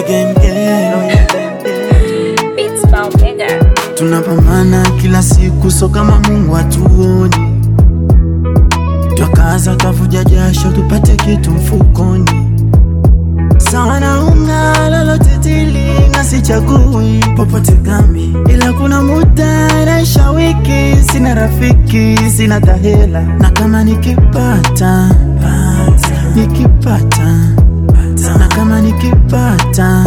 gang gang. Beats Bombega. Tunapambana kila siku so kama Mungu hatuoni. Twakaza kavuja jasho tupate kitu mfukoni. Sana unga lolote tili na sichagui popote kambi. Ila kuna muda naisha wiki, sina rafiki, sina tahela. Na kama nikipata, na kama nikipata,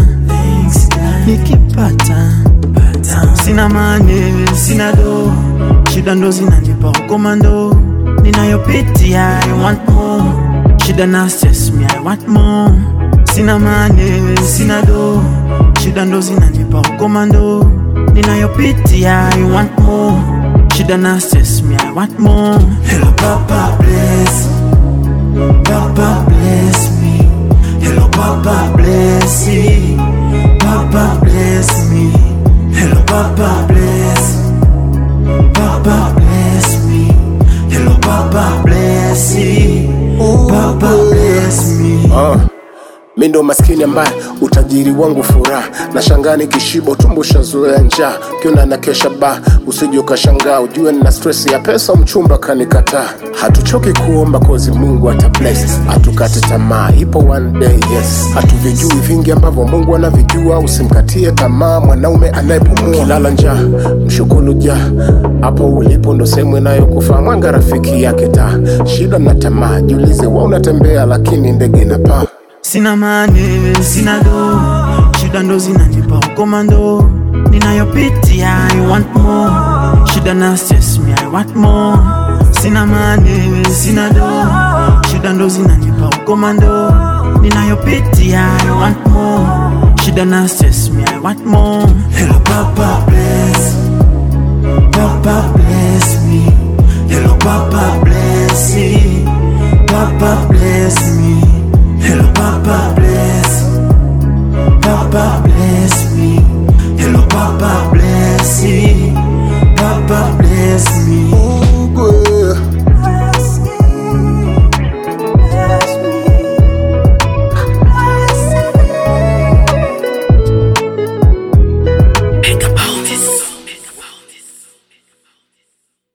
sina mane, sina do. Shida ndo zinanipa ukomando. Ninayopitia, I want more. Shida na stress me, I want more. Sina mane, sina do. Shida ndo zinanipa ukomando. Ninayopitia, I want more. Shida na stress me, I want more. Hello Papa bless, Papa bless me. Hello Papa bless me, Papa bless me. Hello Papa bless, Papa bless me. Hello Papa bless me, Papa bless me. Mindo maskini ambaye utajiri wangu furaha. Na shangani kishiba utumbo shazoea njaa. Kiona na kesha ba usije ukashangaa. Ujue nina stress ya pesa mchumba kanikataa. Hatuchoki kuomba kozi Mungu atabless. Hatukate tamaa ipo one day yes. Hatuvijui vingi ambavyo Mungu anavijua. Usimkatie tamaa mwanaume anayepumua. Kilala njaa mshukuru ja. Hapo ulipo ndo sehemu inayokufaa. Mwanga rafiki yake taa. Shida na tamaa jiulize wewe unatembea lakini ndege inapaa. Sina mane, sina do. Shida ndo zinanipa ukomando. Ninayopitia, I want more. Shida na stress me, I want more. Sina mane, sina do. Shida ndo zinanipa ukomando. Ninayopitia, I want more. Shida na stress me, I want more. Hello Papa bless,